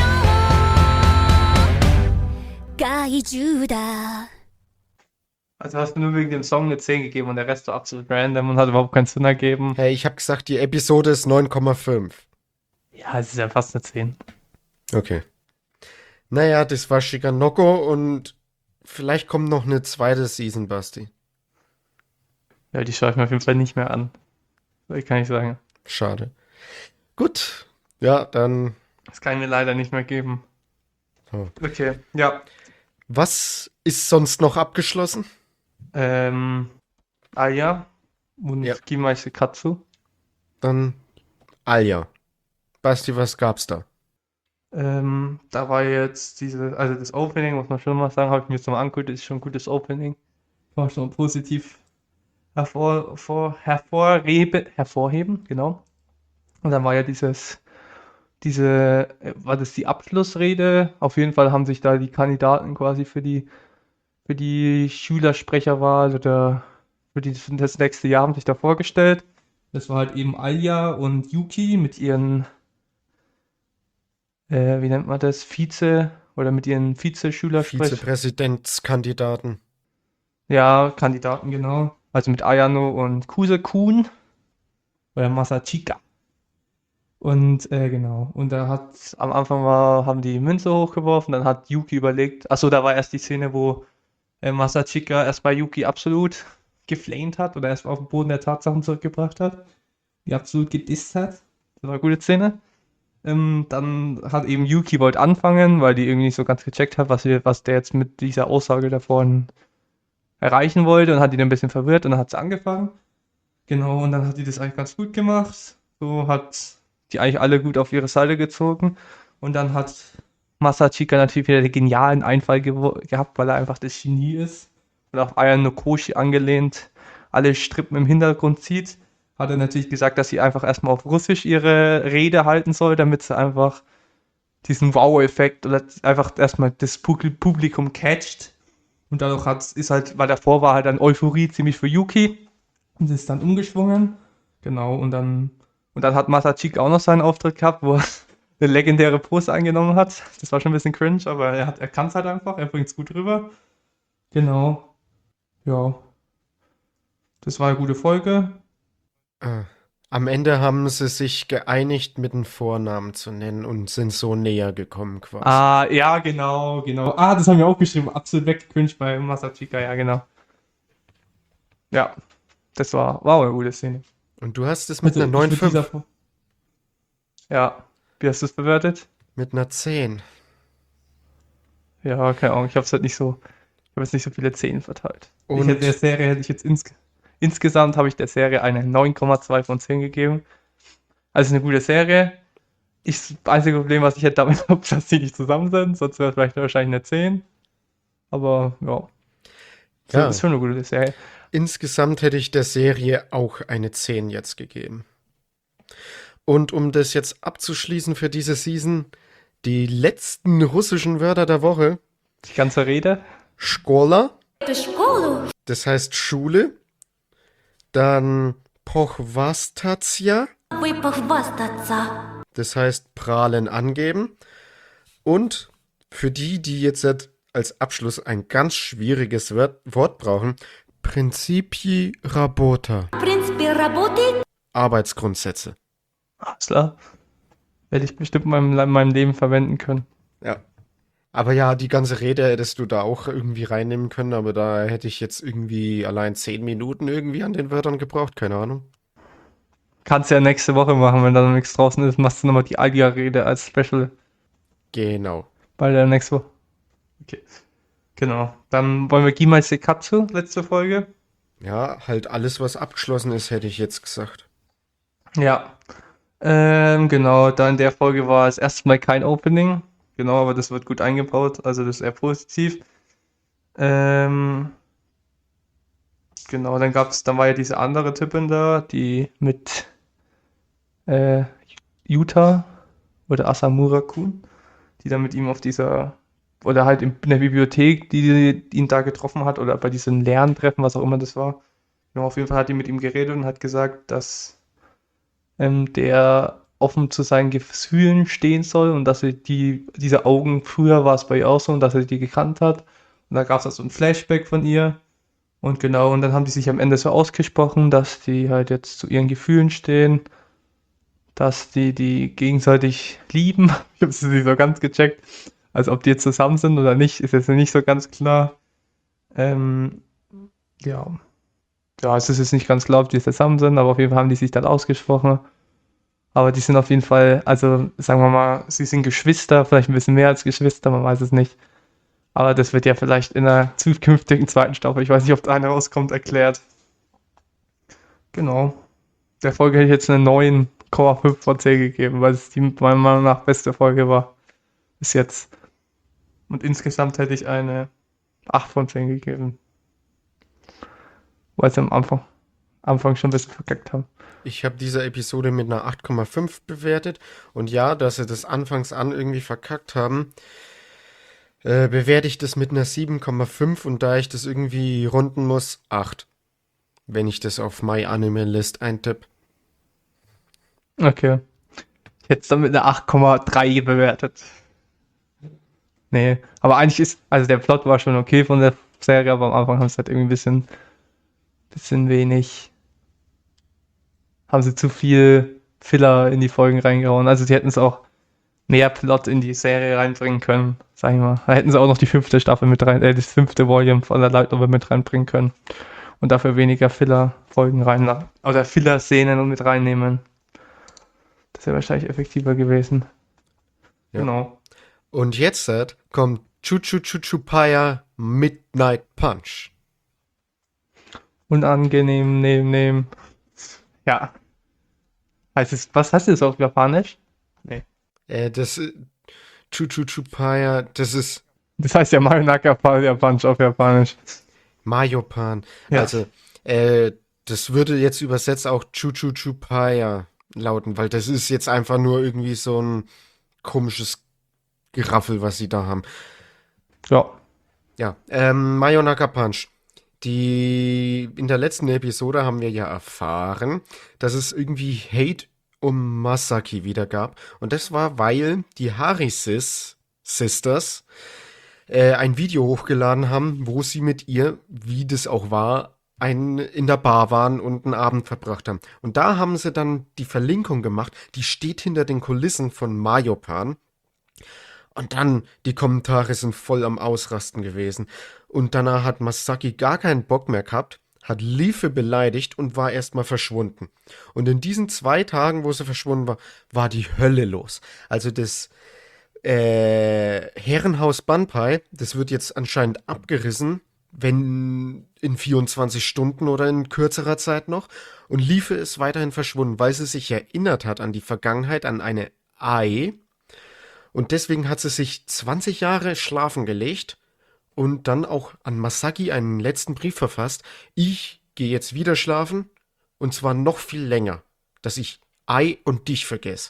の怪獣だ
Also hast du nur wegen dem Song eine zehn gegeben und der Rest war absolut random und hat überhaupt keinen Sinn ergeben.
Hey, ich habe gesagt, die Episode ist neun Komma fünf.
Ja, es ist ja fast eine zehn.
Okay. Naja, das war Shikanoko und vielleicht kommt noch eine zweite Season, Basti.
Ja, die schaue ich mir auf jeden Fall nicht mehr an. Das kann ich sagen.
Schade. Gut. Ja, dann.
Das kann ich mir leider nicht mehr geben.
Oh.
Okay, ja.
Was ist sonst noch abgeschlossen?
Ähm, Aya und
Ja.
Kimai Katsu.
Dann Alja. Basti, was gab's da?
Ähm, da war jetzt diese, also das Opening, muss man schon mal sagen, habe ich mir jetzt nochmal angeguckt, das ist schon ein gutes Opening. Kann man schon positiv hervor, vor, hervorhebe, hervorheben, genau. Und dann war ja dieses, diese, äh, war das die Abschlussrede? Auf jeden Fall haben sich da die Kandidaten quasi für die, für die Schülersprecherwahl oder für, die, für das nächste Jahr haben sich da vorgestellt. Das war halt eben Alja und Yuki mit ihren äh, wie nennt man das, Vize oder mit ihren Vize-Schülersprech.
Vizepräsidentskandidaten.
Ja, Kandidaten, genau. Also mit Ayano und Kuse-kun oder Masachika. Und äh, genau. Und da hat am Anfang war, haben die Münze hochgeworfen, dann hat Yuki überlegt. Achso, da war erst die Szene, wo äh, Masachika erst bei Yuki absolut geflamed hat oder erst auf den Boden der Tatsachen zurückgebracht hat. Die absolut gedisst hat. Das war eine gute Szene. Ähm, dann hat eben Yuki wollte anfangen, weil die irgendwie nicht so ganz gecheckt hat, was, wir, was der jetzt mit dieser Aussage davon erreichen wollte und hat die dann ein bisschen verwirrt und dann hat sie angefangen. Genau, und dann hat die das eigentlich ganz gut gemacht. So hat die eigentlich alle gut auf ihre Seite gezogen. Und dann hat Masachika natürlich wieder den genialen Einfall gewo- gehabt, weil er einfach das Genie ist und auf Ayano Koshi angelehnt alle Strippen im Hintergrund zieht. Hat er natürlich gesagt, dass sie einfach erstmal auf Russisch ihre Rede halten soll, damit sie einfach diesen Wow-Effekt oder einfach erstmal das Pub- Publikum catcht. Und dadurch hat, ist halt, weil davor war halt dann Euphorie ziemlich für Yuki und ist dann umgeschwungen. Genau, und dann, und dann hat Masachika auch noch seinen Auftritt gehabt, wo er eine legendäre Pose angenommen hat. Das war schon ein bisschen cringe, aber er, hat, er kann es halt einfach, er bringt es gut rüber. Genau. Ja. Das war eine gute Folge.
Ah, Am Ende haben sie sich geeinigt, mit einem Vornamen zu nennen und sind so näher gekommen quasi.
Ah, ja, genau, genau. Ah, das haben wir auch geschrieben. Absolut weggecringed bei Masachika, ja, genau. Ja, das war, war auch eine gute Szene.
Und du hast es mit einer
ich
neun
würd
Komma
dieser
fünf,
Fo- Ja, wie hast du es bewertet?
mit einer zehn.
Ja, keine Ahnung, ich habe es halt nicht so, ich habe jetzt nicht so viele Zehn verteilt. Ich
Und
hätte der Serie hätte ich jetzt ins, insgesamt habe ich der Serie eine neun Komma zwei von zehn gegeben. Also eine gute Serie. Ich, das einzige Problem, was ich hätte damit habe, dass die nicht zusammen sind, sonst wäre es vielleicht wahrscheinlich eine zehn. Aber ja, so,
ja,
ist schon eine gute Serie.
insgesamt hätte ich der Serie auch eine zehn jetzt gegeben. Und um das jetzt abzuschließen für diese Season, die letzten russischen Wörter der Woche.
Die ganze Rede.
Школа,
Это школу.
das heißt Schule. Dann Pochvastazia,
Вы похвастаться.
das heißt prahlen angeben. Und für die, die jetzt als Abschluss ein ganz schwieriges Wort, Wort brauchen, Principi Rabota,
В принципе, работает.
Arbeitsgrundsätze.
Alles klar. Werde ich bestimmt in meinem, in meinem Leben verwenden können.
Ja. Aber ja, die ganze Rede hättest du da auch irgendwie reinnehmen können, aber da hätte ich jetzt irgendwie allein zehn Minuten irgendwie an den Wörtern gebraucht, keine Ahnung.
Kannst ja nächste Woche machen, wenn da noch nichts draußen ist, machst du nochmal die Aldia-Rede als Special
Genau.
bei der nächsten Woche. Okay. Genau. Dann wollen wir Gimai Sekatsu, letzte Folge.
Ja, halt alles, was abgeschlossen ist, hätte ich jetzt gesagt.
Ja. Ähm, genau, da in der Folge war es erstmal kein Opening. Genau, aber das wird gut eingebaut, also das ist eher positiv. Ähm, genau, dann gab's, dann war ja diese andere Typin da, die mit äh, Yuta oder Asamura-kun, die dann mit ihm auf dieser, oder halt in der Bibliothek, die, die ihn da getroffen hat, oder bei diesem Lerntreffen, was auch immer das war. Genau, auf jeden Fall hat die mit ihm geredet und hat gesagt, dass ähm, der offen zu seinen Gefühlen stehen soll und dass er die, diese Augen, früher war es bei ihr auch so und dass er die gekannt hat. Und da gab es also ein Flashback von ihr. Und genau, und dann haben die sich am Ende so ausgesprochen, dass die halt jetzt zu ihren Gefühlen stehen, dass die die gegenseitig lieben. Ich habe es nicht so ganz gecheckt. Also ob die jetzt zusammen sind oder nicht, ist jetzt nicht so ganz klar. Ähm, ja. Ja, es ist jetzt nicht ganz klar, ob die zusammen sind, aber auf jeden Fall haben die sich dann ausgesprochen. Aber die sind auf jeden Fall, also sagen wir mal, sie sind Geschwister, vielleicht ein bisschen mehr als Geschwister, man weiß es nicht. Aber das wird ja vielleicht in der zukünftigen zweiten Staffel, ich weiß nicht, ob da eine rauskommt, erklärt. Genau. Der Folge hätte ich jetzt eine neun Komma fünf von zehn gegeben, weil es die meiner Meinung nach beste Folge war. Bis jetzt. Und insgesamt hätte ich eine acht von zehn gegeben. Weil sie am Anfang, Anfang schon ein bisschen verkackt haben.
Ich habe diese Episode mit einer acht Komma fünf bewertet. Und ja, dass sie das anfangs an irgendwie verkackt haben, äh, bewerte ich das mit einer sieben Komma fünf. Und da ich das irgendwie runden muss, acht. Wenn ich das auf My Anime List eintippe.
Okay. Ich hätte es dann mit einer acht Komma drei bewertet. Nee, aber eigentlich ist, also der Plot war schon okay von der Serie, aber am Anfang haben sie halt irgendwie ein bisschen, bisschen wenig, haben sie zu viel Filler in die Folgen reingehauen. Also sie hätten es auch mehr Plot in die Serie reinbringen können, sag ich mal. Da hätten sie auch noch die fünfte Staffel mit rein, äh, das fünfte Volume von der Light Novel mit reinbringen können. Und dafür weniger Filler-Folgen reinlassen. Oder Filler-Szenen und mit reinnehmen. Das wäre wahrscheinlich effektiver gewesen.
Ja.
Genau.
Und jetzt äh, kommt Chuchu Chuchupaya Midnight Punch.
Unangenehm, nehmen, nehmen. Ja. Heißt es, was heißt das auf Japanisch? Nee.
Äh, das äh, Chuchu Chupaya, das ist
Das heißt ja Mayonaka Punch auf Japanisch.
Mayopan.
Ja.
Also, äh, das würde jetzt übersetzt auch Chuchu Chupaya lauten, weil das ist jetzt einfach nur irgendwie so ein komisches Geraffel, was sie da haben.
Ja.
Ja, ähm, Mayonaka Punch. Die, in der letzten Episode haben wir ja erfahren, dass es irgendwie Hate um Masaki wieder gab. Und das war, weil die Harisis Sisters äh, ein Video hochgeladen haben, wo sie mit ihr, wie das auch war, ein, in der Bar waren und einen Abend verbracht haben. Und da haben sie dann die Verlinkung gemacht, die steht hinter den Kulissen von Majopan. Und dann, die Kommentare sind voll am Ausrasten gewesen. Und danach hat Masaki gar keinen Bock mehr gehabt, hat Liefe beleidigt und war erstmal verschwunden. Und in diesen zwei Tagen, wo sie verschwunden war, war die Hölle los. Also das äh, Herrenhaus Banpai, das wird jetzt anscheinend abgerissen, wenn in vierundzwanzig Stunden oder in kürzerer Zeit noch. Und Liefe ist weiterhin verschwunden, weil sie sich erinnert hat an die Vergangenheit, an eine Ai. Und deswegen hat sie sich zwanzig Jahre schlafen gelegt und dann auch an Masaki einen letzten Brief verfasst. Ich gehe jetzt wieder schlafen und zwar noch viel länger, dass ich Ai und dich vergesse.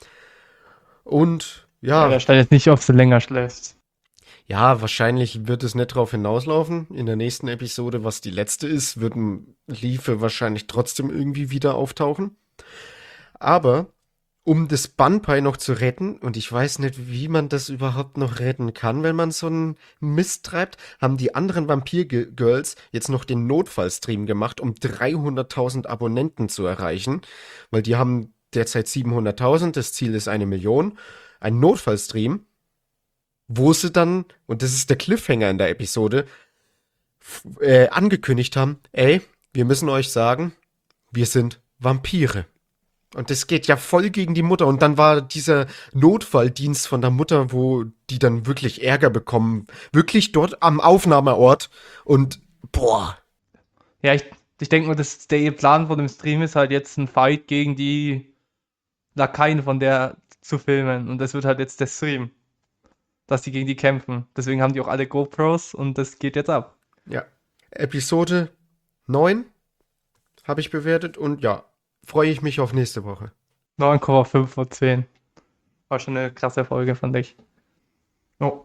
Und
Ja,
ja,
da stand jetzt nicht, ob du länger schläfst.
ja, wahrscheinlich wird es nicht drauf hinauslaufen. In der nächsten Episode, was die letzte ist, wird ein Liefe wahrscheinlich trotzdem irgendwie wieder auftauchen. Aber um das Banpai noch zu retten, und ich weiß nicht, wie man das überhaupt noch retten kann, wenn man so einen Mist treibt, haben die anderen Vampir-Girls jetzt noch den Notfallstream gemacht, um dreihunderttausend Abonnenten zu erreichen, weil die haben derzeit siebenhunderttausend, das Ziel ist eine Million. Ein Notfallstream, wo sie dann, und das ist der Cliffhanger in der Episode, f- äh, angekündigt haben, ey, wir müssen euch sagen, wir sind Vampire. Und das geht ja voll gegen die Mutter. Und dann war dieser Notfalldienst von der Mutter, wo die dann wirklich Ärger bekommen. Wirklich dort am Aufnahmeort. Und boah.
Ja, ich, ich denke mal, dass der ihr Plan von dem Stream ist halt jetzt ein Fight gegen die Lakaien von der zu filmen. Und das wird halt jetzt der Stream, dass die gegen die kämpfen. Deswegen haben die auch alle GoPros und das geht jetzt ab.
Ja. Episode neun habe ich bewertet. Und ja, freue ich mich auf nächste Woche.
neun Komma fünf von zehn. War schon eine krasse Folge, fand ich. Oh.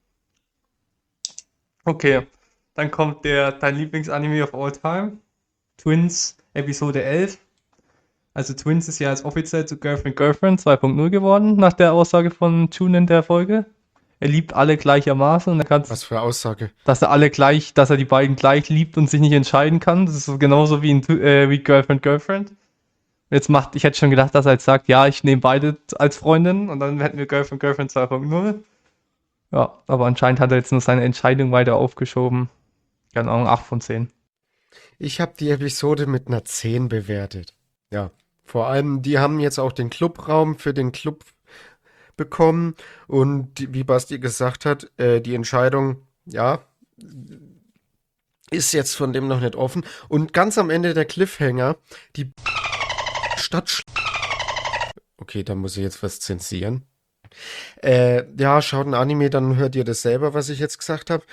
Okay, dann kommt der dein Lieblingsanime of all time. Twins, Episode elf. Also Twins ist ja jetzt offiziell zu Girlfriend Girlfriend zwei Punkt null geworden, nach der Aussage von Jun in der Folge. Er liebt alle gleichermaßen und er kann,
Was für Aussage.
dass er alle gleich, dass er die beiden gleich liebt und sich nicht entscheiden kann. Das ist so genauso wie in Tu- äh, wie Girlfriend Girlfriend. Jetzt macht, ich hätte schon gedacht, dass er jetzt sagt, ja, ich nehme beide als Freundin und dann hätten wir Girlfriend Girlfriend zwei Punkt null. Ja, aber anscheinend hat er jetzt nur seine Entscheidung weiter aufgeschoben. Keine Ahnung, acht von zehn.
Ich habe die Episode mit einer zehn bewertet. Ja, vor allem, die haben jetzt auch den Clubraum für den Club bekommen und die, wie Basti gesagt hat, äh, die Entscheidung, ja, ist jetzt von dem noch nicht offen. Und ganz am Ende der Cliffhanger, die Stadt... sch- Okay, da muss ich jetzt was zensieren. Äh, ja, schaut ein Anime, dann hört ihr das selber, was ich jetzt gesagt habe.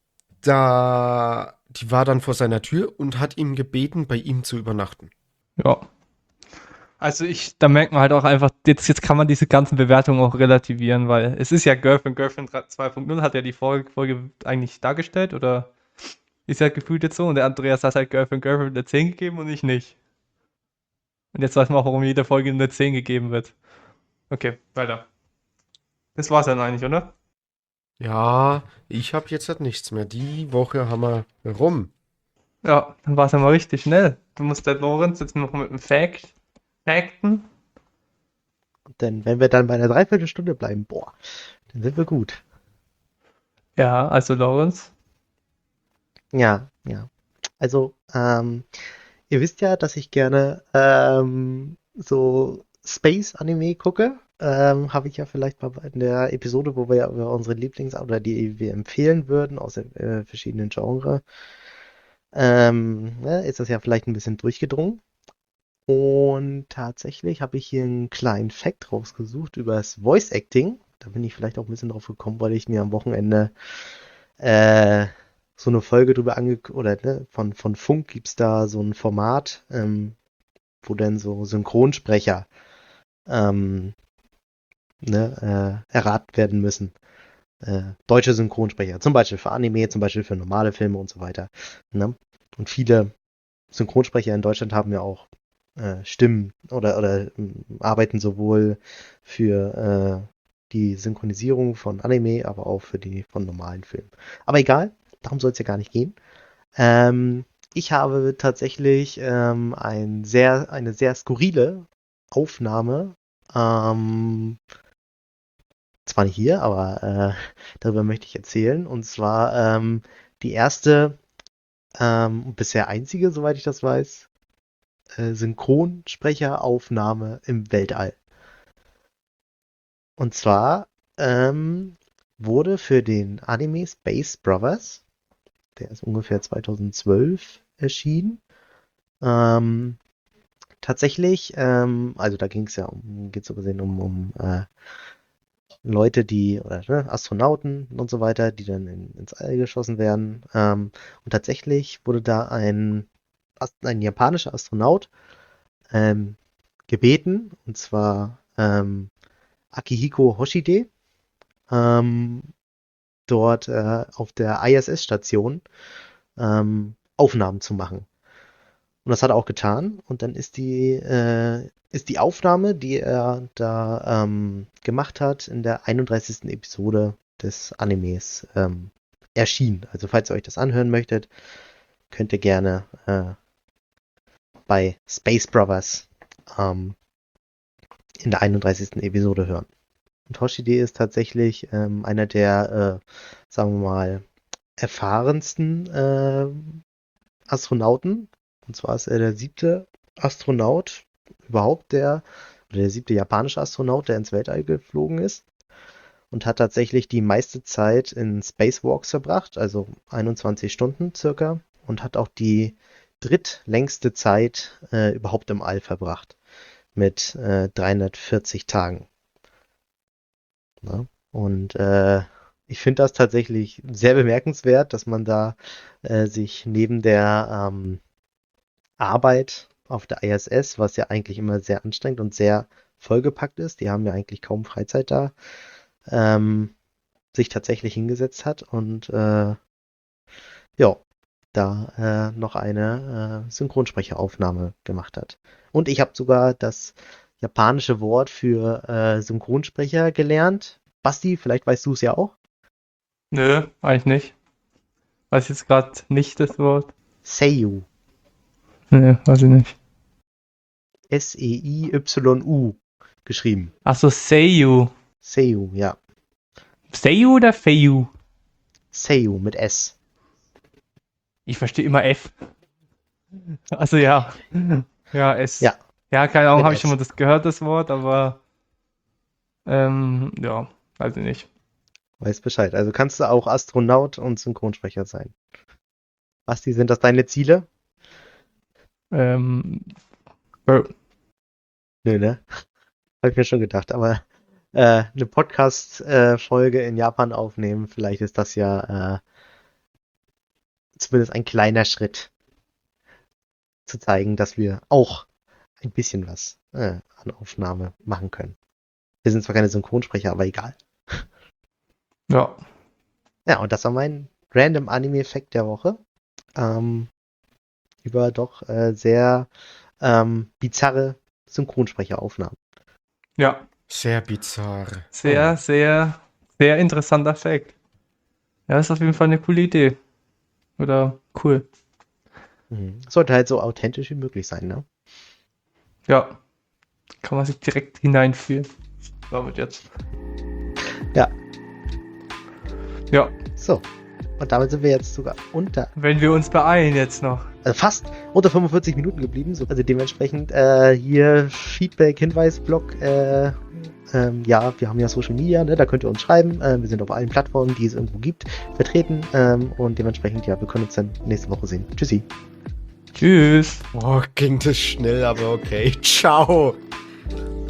Da, die war dann vor seiner Tür und hat ihm gebeten, bei ihm zu übernachten.
Ja. Also ich, da merkt man halt auch einfach, jetzt, jetzt kann man diese ganzen Bewertungen auch relativieren, weil es ist ja Girlfriend Girlfriend zwei Punkt null, hat ja die Folge, Folge eigentlich dargestellt oder ist ja gefühlt jetzt so und der Andreas hat halt Girlfriend Girlfriend eine zehn gegeben und ich nicht. Und jetzt weiß man auch, warum jede Folge eine zehn gegeben wird. Okay, weiter. Das war's dann eigentlich, oder?
Ja, ich habe jetzt halt nichts mehr. Die Woche haben wir rum.
Ja, dann war's ja mal richtig schnell. Du musst der Lorenz jetzt noch mit dem Fact facten.
Denn wenn wir dann bei einer Dreiviertelstunde bleiben, boah, dann sind wir gut.
Ja, also Lorenz.
Ja, ja. Also, ähm, ihr wisst ja, dass ich gerne ähm, so Space-Anime gucke. Ähm, habe ich ja vielleicht mal in der Episode, wo wir ja über unsere Lieblings- oder die wir empfehlen würden aus den äh, verschiedenen Genres, ähm, ne, ist das ja vielleicht ein bisschen durchgedrungen. Und tatsächlich habe ich hier einen kleinen Fact rausgesucht über das Voice Acting. Da bin ich vielleicht auch ein bisschen drauf gekommen, weil ich mir am Wochenende äh, so eine Folge drüber angeguckt, oder ne, von, von Funk gibt's da so ein Format, ähm, wo dann so Synchronsprecher ähm, ne, äh, erraten werden müssen. Äh, deutsche Synchronsprecher, zum Beispiel für Anime, zum Beispiel für normale Filme und so weiter. Ne? Und viele Synchronsprecher in Deutschland haben ja auch äh, Stimmen oder, oder ähm, arbeiten sowohl für äh, die Synchronisierung von Anime, aber auch für die von normalen Filmen. Aber egal, darum soll es ja gar nicht gehen. Ähm, ich habe tatsächlich ähm, ein sehr, eine sehr skurrile Aufnahme. Ähm, zwar nicht hier, aber äh, darüber möchte ich erzählen. Und zwar ähm, die erste, ähm, bisher einzige, soweit ich das weiß, äh, Synchronsprecheraufnahme im Weltall. Und zwar ähm, wurde für den Anime Space Brothers, der ist ungefähr zweitausendzwölf erschienen, ähm, tatsächlich, ähm, also da ging es ja um, geht so gesehen um, um äh, Leute, die, oder ne, Astronauten und so weiter, die dann in, ins All geschossen werden. Ähm, und tatsächlich wurde da ein, ein japanischer Astronaut ähm, gebeten, und zwar ähm, Akihiko Hoshide, ähm, dort äh, auf der I S S-Station ähm, Aufnahmen zu machen. Und das hat er auch getan. Und dann ist die, äh, ist die Aufnahme, die er da ähm, gemacht hat, in der einunddreißigsten Episode des Animes ähm, erschienen. Also falls ihr euch das anhören möchtet, könnt ihr gerne äh, bei Space Brothers ähm, in der einunddreißigsten Episode hören. Und Hoshide ist tatsächlich ähm, einer der, äh, sagen wir mal, erfahrensten äh, Astronauten. Und zwar ist er der siebte Astronaut überhaupt, der, oder der siebte japanische Astronaut, der ins Weltall geflogen ist. Und hat tatsächlich die meiste Zeit in Spacewalks verbracht, also einundzwanzig Stunden circa. Und hat auch die drittlängste Zeit äh, überhaupt im All verbracht. Mit äh, dreihundertvierzig Tagen. Ja, und äh, ich finde das tatsächlich sehr bemerkenswert, dass man da äh, sich neben der ähm, Arbeit auf der I S S, was ja eigentlich immer sehr anstrengend und sehr vollgepackt ist, die haben ja eigentlich kaum Freizeit da, ähm, sich tatsächlich hingesetzt hat und äh, ja, da äh, noch eine äh, Synchronsprecheraufnahme gemacht hat. Und ich habe sogar das japanische Wort für äh, Synchronsprecher gelernt. Basti, vielleicht weißt du es ja auch.
Nö, eigentlich nicht. Weiß jetzt gerade nicht das Wort.
Seiyu.
Nö, weiß ich nicht.
S E I Y U geschrieben.
Achso, Seiyu.
Seiyu, ja.
Seiyu oder Feiyu?
Seiyu mit S.
Ich verstehe immer F. Also ja. Ja, S.
Ja.
Ja, keine Ahnung,
Mit
habe ich
S.
schon mal das gehört, das Wort, aber ähm, ja, weiß ich nicht.
Weiß Bescheid. Also kannst du auch Astronaut und Synchronsprecher sein. Basti, sind das deine Ziele?
Ähm, äh,
Nö, ne? Habe ich mir schon gedacht, aber äh, eine Podcast-Folge in Japan aufnehmen, vielleicht ist das ja äh, zumindest ein kleiner Schritt zu zeigen, dass wir auch ein bisschen was äh, an Aufnahme machen können. Wir sind zwar keine Synchronsprecher, aber egal.
ja.
Ja, und das war mein random Anime-Fact der Woche. Ähm, über doch äh, sehr ähm, bizarre Synchronsprecheraufnahmen.
Ja,
Sehr bizarr.
sehr, sehr, sehr interessanter Fact. Ja, ist auf jeden Fall eine coole Idee. Oder cool.
Mhm. Sollte halt so authentisch wie möglich sein, ne?
Ja. Kann man sich direkt hineinfühlen. Damit jetzt.
Ja.
Ja,
So. Und damit sind wir jetzt sogar unter,
wenn wir uns beeilen jetzt noch.
also fast unter fünfundvierzig Minuten geblieben. So, also dementsprechend äh, hier Feedback, Hinweisblock. Äh, ähm, ja, wir haben ja Social Media, ne? Da könnt ihr uns schreiben. Äh, wir sind auf allen Plattformen, die es irgendwo gibt, vertreten. Ähm, und dementsprechend, ja, wir können uns dann nächste Woche sehen. Tschüssi.
Tschüss.
Oh, ging das schnell, aber okay. Ciao.